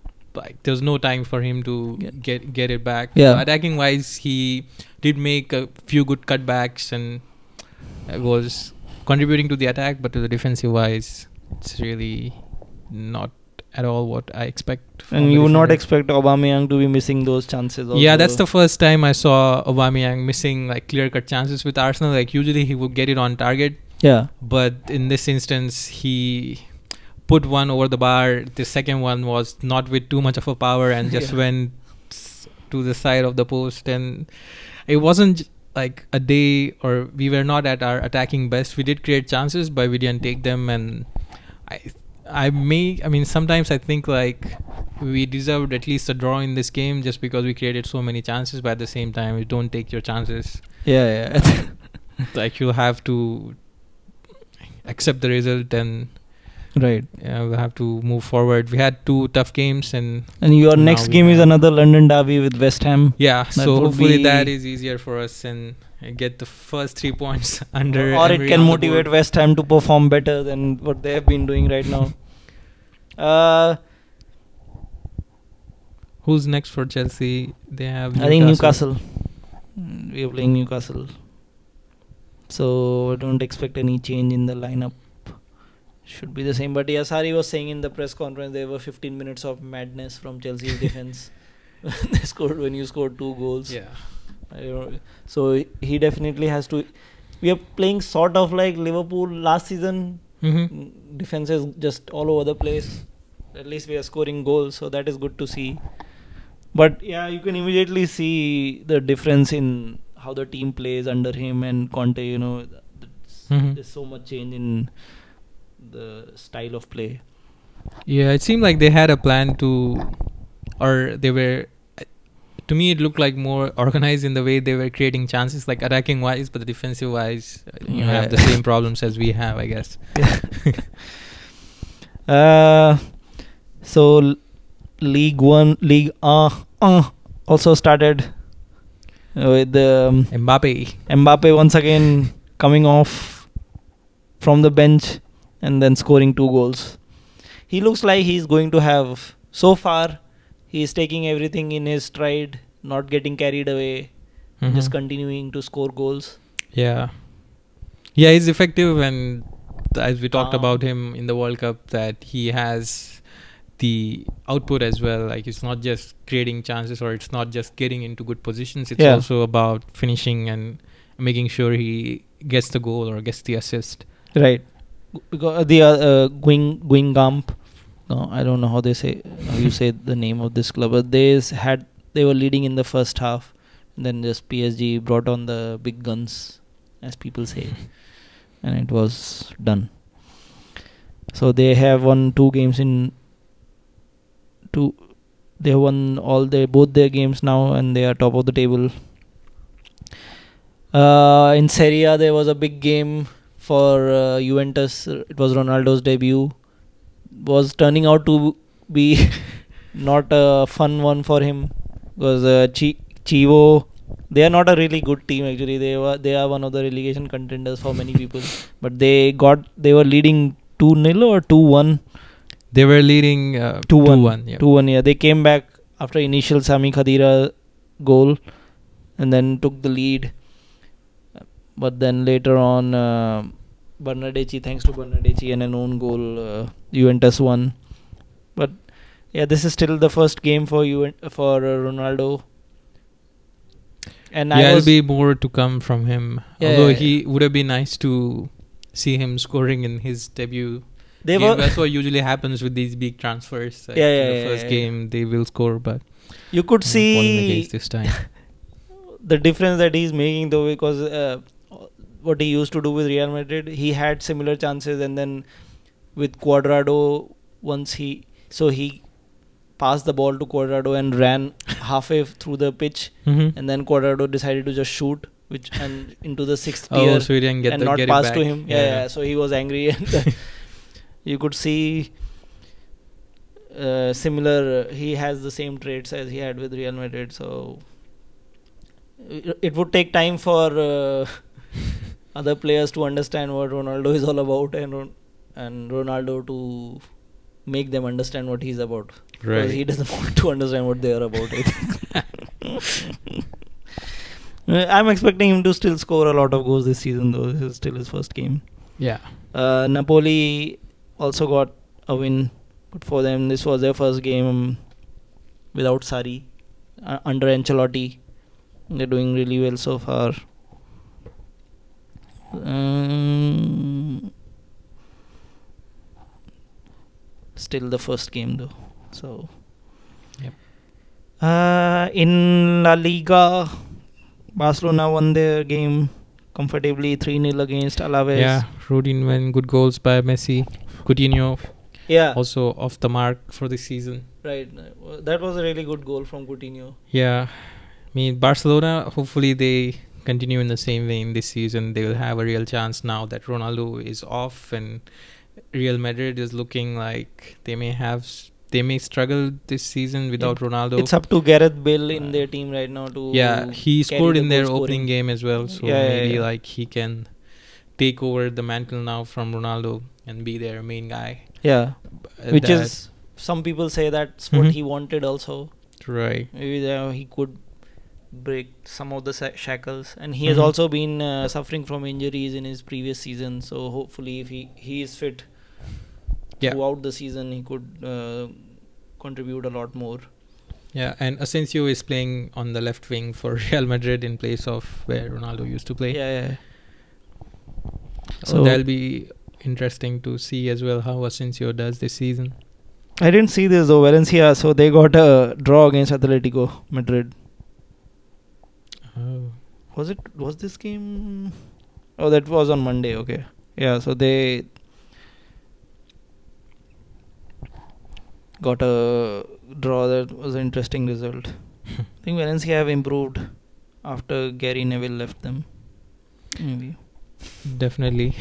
time for him to get it back. Attacking wise, he did make a few good cutbacks and was contributing to the attack, but to the defensive wise, it's really not at all what I expect. And you would not expect Aubameyang to be missing those chances also. Yeah, that's the first time I saw Aubameyang missing like clear-cut chances with Arsenal. Like usually he would get it on target. Yeah. But in this instance, he put one over the bar. The second one was not with too much of a power and just went to the side of the post. And it wasn't like a day, or we were not at our attacking best. We did create chances, but we didn't take them. And sometimes I think like we deserved at least a draw in this game just because we created so many chances, but at the same time, you don't take your chances. Yeah. Like you have to accept the result and right. Yeah, we'll have to move forward. We had 2 tough games, and your next game is another London derby with West Ham. Yeah, so hopefully that is easier for us and get the first 3 points under. Or it can motivate West Ham to perform better than what they have been doing right now. Who's next for Chelsea? They have I think Newcastle. We are playing Newcastle. So I don't expect any change in the lineup. Should be the same. But Sarri was saying in the press conference there were 15 minutes of madness from Chelsea's defense when you scored 2 goals. Yeah. So he definitely has to. We are playing sort of like Liverpool last season. Defense is just all over the place. At least we are scoring goals, so that is good to see. But yeah, you can immediately see the difference in how the team plays under him and Conte. There's so much change in the style of play. Yeah, it seemed like they had a plan or they were. To me, it looked like more organized in the way they were creating chances, like attacking wise, but defensive wise, you have the same problems as we have, I guess. So League also started with Mbappe once again coming off from the bench and then scoring 2 goals. he looks like he's going to have. So far, he's taking everything in his stride, not getting carried away, just continuing to score goals. Yeah, he's effective, and as we talked about him in the World Cup, that he has the output as well. Like, it's not just creating chances, or it's not just getting into good positions. It's also about finishing and making sure he gets the goal or gets the assist. Right. Because the Guingamp, no, I don't know how you say the name of this club, but they were leading in the first half, and then just PSG brought on the big guns, as people say, and it was done. So they have won 2 games in 2. They won both their games now, and they are top of the table. In Serie A, there was a big game for Juventus. It was Ronaldo's debut. Was turning out to be not a fun one for him, because Chievo, they are not a really good team actually. They are one of the relegation contenders for many people. But they were leading 2-0 or 2-1. They were leading 2-1. Yeah. 2-1. Yeah, they came back after initial Sami Khedira goal, and then took the lead. But then later on, Bernardeschi, thanks to Bernardeschi and an own goal, Juventus won. But yeah, this is still the first game for Ronaldo. And there'll be more to come from him. Although he would have been nice to see him scoring in his debut. That's what usually happens with these big transfers. Like the first game they will score, but you could see this time. The difference that he's making, though, because what he used to do with Real Madrid, he had similar chances, and then with Cuadrado, he passed the ball to Cuadrado and ran halfway through the pitch, and then Cuadrado decided to just shoot and into the 6th tier, so he didn't get and not pass to him. So he was angry, and you could see similar. He has the same traits as he had with Real Madrid, so it would take time for other players to understand what Ronaldo is all about, and Ronaldo to make them understand what he's about. Right. Because he doesn't want to understand what they are about, I think. I'm expecting him to still score a lot of goals this season, though. This is still his first game. Yeah. Napoli also got a win. Good for them. This was their first game without Sarri, under Ancelotti. They're doing really well so far. Still the first game, though. So, in La Liga, Barcelona won their game comfortably 3-0 against Alaves. Yeah, Rodin won. Good goals by Messi. Coutinho. Yeah. Also off the mark for this season. Right. That was a really good goal from Coutinho. Yeah. I mean, Barcelona, hopefully they continue in the same vein this season. They will have a real chance now that Ronaldo is off, and Real Madrid is looking like they may struggle this season without Ronaldo. It's up to Gareth Bale in their team right now to he scored in their opening game as well, so maybe like he can take over the mantle now from Ronaldo and be their main guy. Yeah, which is, some people say that's what he wanted also. Right. Maybe he could break some of the shackles, and he has also been suffering from injuries in his previous season, so hopefully if he is fit throughout the season, he could contribute a lot more. Yeah, and Asensio is playing on the left wing for Real Madrid in place of where Ronaldo used to play. Yeah. So that'll be interesting to see as well how Asensio does this season. I didn't see this though. Valencia, so they got a draw against Atletico Madrid. Oh. Was this game? Oh, that was on Monday. Okay. Yeah, so they got a draw. That was an interesting result. I think Valencia have improved after Gary Neville left them. Maybe. Definitely.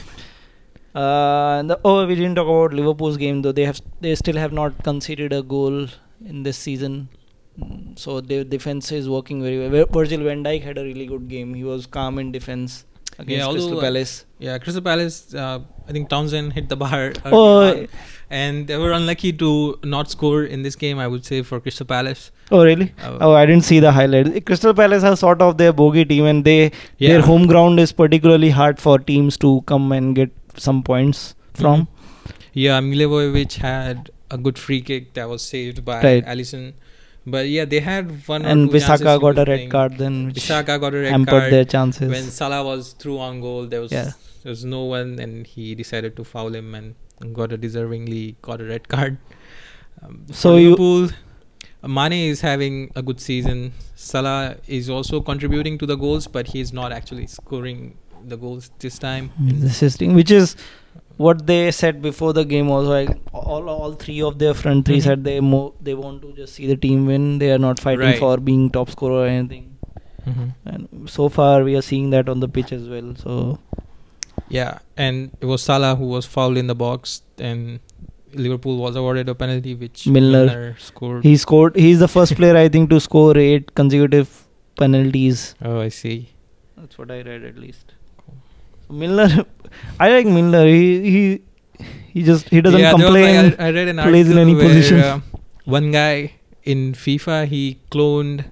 We didn't talk about Liverpool's game though. They still have not conceded a goal in this season. So their defense is working very well. Virgil van Dijk had a really good game. He was calm in defense. against although, Crystal Palace. Crystal Palace, I think Townsend hit the bar early Oh, on, and they were unlucky to not score in this game, I would say, for Crystal Palace. oh really? Oh, I didn't see the highlight. Crystal Palace has sort of their bogey team, and their home ground is particularly hard for teams to come and get some points from. Yeah, Milivojevic had a good free kick that was saved by Alisson. But yeah, they had one and or two chances. Bissaka got a red card then, which Bissaka got a red hampered card. their chances. When Salah was through on goal, there was no one, and he decided to foul him and deservingly got a red card. So Liverpool, Mane is having a good season. Salah is also contributing to the goals, but he's not actually scoring the goals this time. Assisting, which is what they said before the game also. Like all three of their front three said they want to just see the team win. They are not fighting for being top scorer or anything. And so far we are seeing that on the pitch as well. So yeah, and it was Salah who was fouled in the box, and Liverpool was awarded a penalty which Milner scored. He scored. He's the first player I think to score 8 consecutive penalties. Oh, I see. That's what I read at least. So Milner, I like Milner. He doesn't complain. I read an plays in any position. One guy in FIFA, he cloned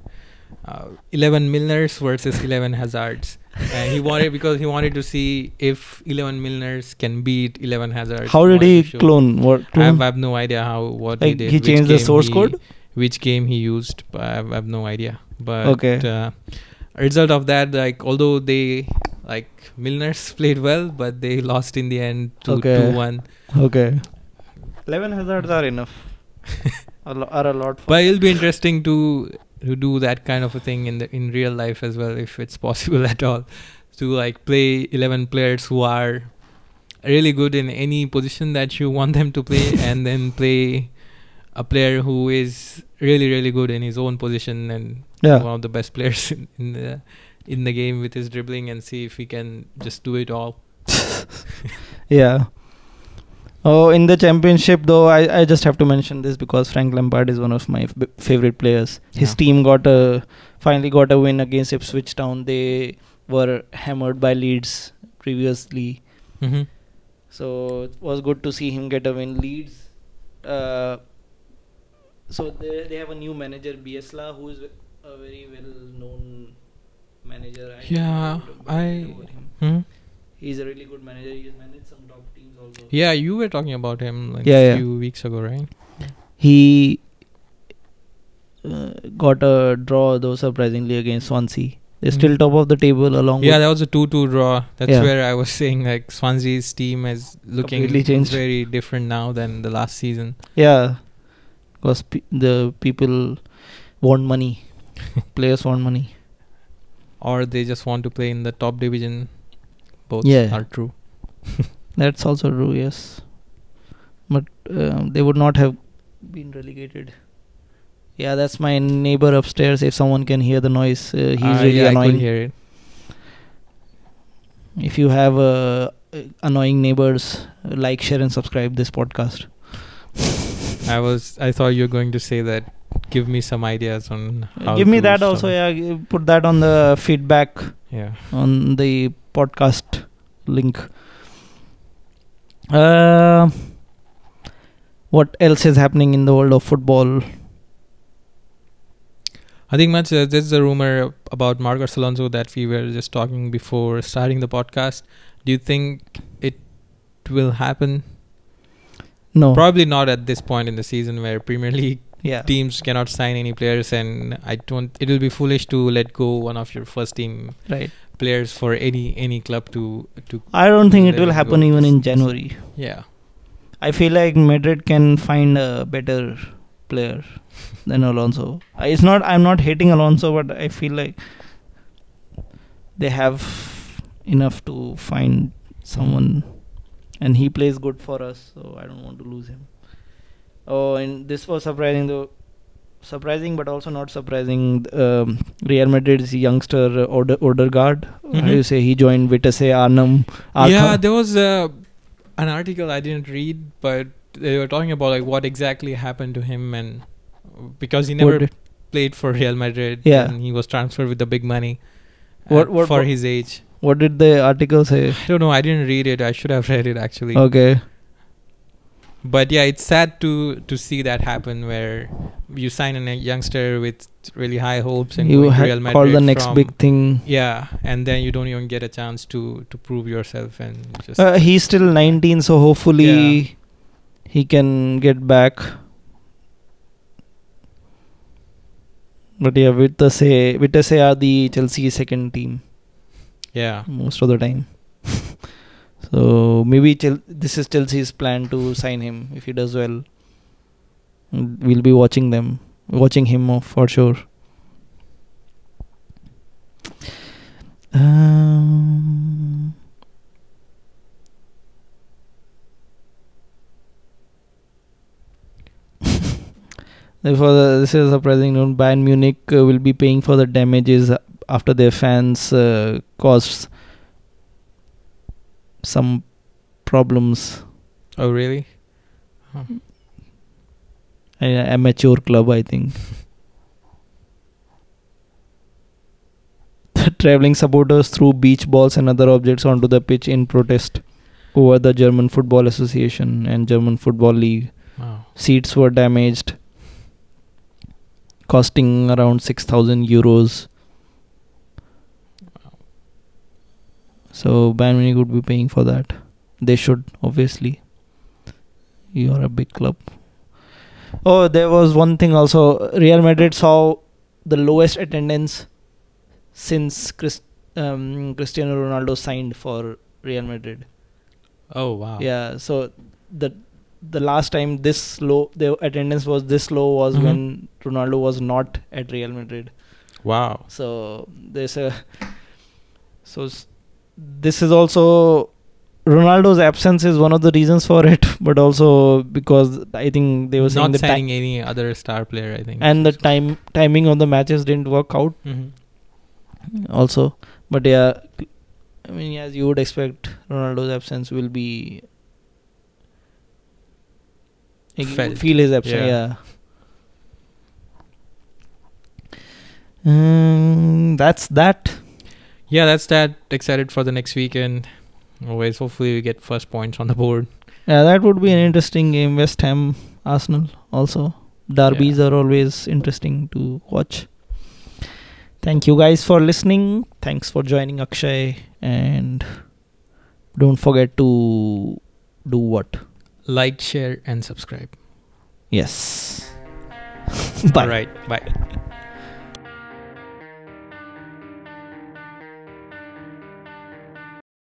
11 Milners versus 11 Hazards. He wanted to see if 11 Milners can beat 11 Hazards. How did he clone? I have no idea he did. He changed the source code? Which game he used, but I have no idea. But a result of that, although they Milners played well, but they lost in the end 2-1. Okay. 11 Hazards are enough. are a lot. But it'll be interesting to do that kind of a thing in real life as well, if it's possible at all, to play 11 players who are really good in any position that you want them to play, and then play a player who is really, really good in his own position and one of the best players in the game with his dribbling, and see if he can just do it all. Yeah. Oh, in the championship though, I just have to mention this because Frank Lampard is one of my favorite players. His team finally got a win against Ipswich Town. They were hammered by Leeds previously. So it was good to see him get a win. Leeds, so they have a new manager, Bielsa, who is a very well-known manager. He's a really good manager. He has managed some top teams also. Yeah, you were talking about him a few weeks ago, right? He got a draw, though, surprisingly, against Swansea. They're still top of the table along with... that was a 2-2 draw. That's where I was saying Swansea's team is looking very different now than the last season. Yeah, because the people want money. Players want money. Or they just want to play in the top division. Both are true. That's also true, yes. But they would not have been relegated. Yeah, that's my neighbor upstairs. If someone can hear the noise, he's really annoying. I could hear it. If you have annoying neighbors, like, share and subscribe this podcast. I thought you were going to say that. Give me some ideas on how give me that also. Yeah, put that on the feedback. Yeah. On the podcast link. What else is happening in the world of football? I think there's a rumor about Marcos Alonso that we were just talking before starting the podcast. Do you think it will happen? No. Probably not at this point in the season where Premier League teams cannot sign any players, and it will be foolish to let go one of your first team players for any club to I don't think it will happen even in January. Yeah. I feel like Madrid can find a better player than Alonso. I'm not hating Alonso, but I feel like they have enough to find someone, and he plays good for us, so I don't want to lose him. Oh, and this was surprising though. Surprising, but also not surprising. Real Madrid's youngster Odegaard. How do you say? He joined Vitesse Arnhem. Yeah, there was an article I didn't read, but they were talking about what exactly happened to him, and because he never played for Real Madrid, and he was transferred with the big money for his age. What did the article say? I don't know. I didn't read it. I should have read it actually. Okay. But yeah, it's sad to see that happen, where you sign a youngster with really high hopes and You going to had Real Madrid called the next from- big thing. Yeah, and then you don't even get a chance to prove yourself and just He's still 19, so hopefully he can get back. But yeah, Vitesse are the Chelsea second team yeah. most of the time. So maybe this is Chelsea's plan to sign him if he does well. We'll be watching him for sure. Therefore, this is a surprising note. Bayern Munich will be paying for the damages after their fans caused some problems. Oh really? An amateur club, I think. Traveling supporters threw beach balls and other objects onto the pitch in protest over the German Football Association and German Football League. Wow. Seats were damaged, costing around 6,000 euros. So Bayern Munich would be paying for that. They should, obviously. You are a big club. Oh, there was one thing also. Real Madrid saw the lowest attendance since Cristiano Ronaldo signed for Real Madrid. Oh wow. Yeah, so the last time this low, the attendance was this low was when Ronaldo was not at Real Madrid. Wow. So this is also Ronaldo's absence is one of the reasons for it, but also because I think they were saying not signing any other star player, I think. And the timing of the matches didn't work out also. But yeah, I mean, as you would expect, Ronaldo's absence will be felt. Feel his absence. That's that. Yeah, that's that. Excited for the next weekend. Always, hopefully we get first points on the board. Yeah, that would be an interesting game. West Ham, Arsenal also. Derbies are always interesting to watch. Thank you guys for listening. Thanks for joining Akshay. And don't forget to do what? Like, share and subscribe. Yes. Bye. All right. Bye.